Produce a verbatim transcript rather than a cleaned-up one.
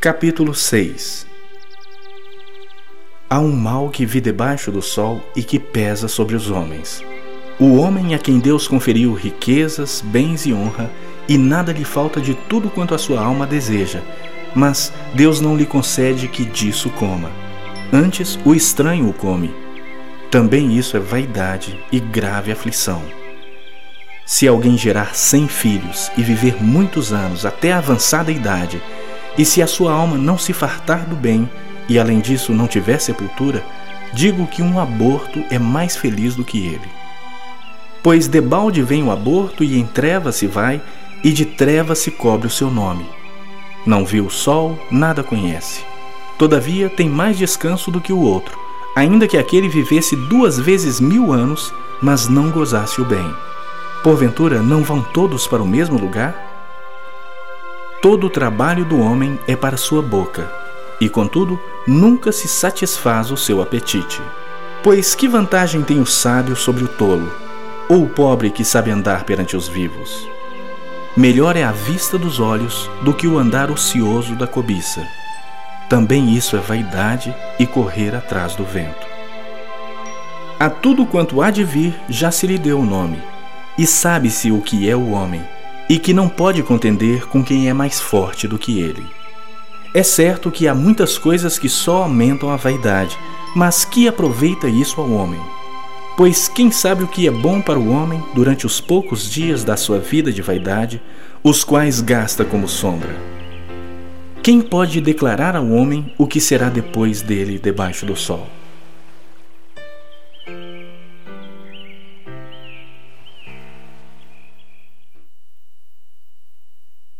Capítulo seis. Há um mal que vi debaixo do sol e que pesa sobre os homens. O homem a quem Deus conferiu riquezas, bens e honra, e nada lhe falta de tudo quanto a sua alma deseja, mas Deus não lhe concede que disso coma. Antes, o estranho o come. Também isso é vaidade e grave aflição. Se alguém gerar cem filhos e viver muitos anos até a avançada idade, e se a sua alma não se fartar do bem, e além disso não tiver sepultura, digo que um aborto é mais feliz do que ele. Pois debalde vem o aborto e em trevas se vai, e de trevas se cobre o seu nome. Não viu o sol, nada conhece. Todavia tem mais descanso do que o outro, ainda que aquele vivesse duas vezes mil anos, mas não gozasse o bem. Porventura não vão todos para o mesmo lugar? Todo o trabalho do homem é para sua boca, e contudo nunca se satisfaz o seu apetite. Pois que vantagem tem o sábio sobre o tolo, ou o pobre que sabe andar perante os vivos? Melhor é a vista dos olhos do que o andar ocioso da cobiça. Também isso é vaidade e correr atrás do vento. A tudo quanto há de vir já se lhe deu o nome, e sabe-se o que é o homem, e que não pode contender com quem é mais forte do que ele. É certo que há muitas coisas que só aumentam a vaidade, mas que aproveita isso ao homem? Pois quem sabe o que é bom para o homem durante os poucos dias da sua vida de vaidade, os quais gasta como sombra? Quem pode declarar ao homem o que será depois dele debaixo do sol?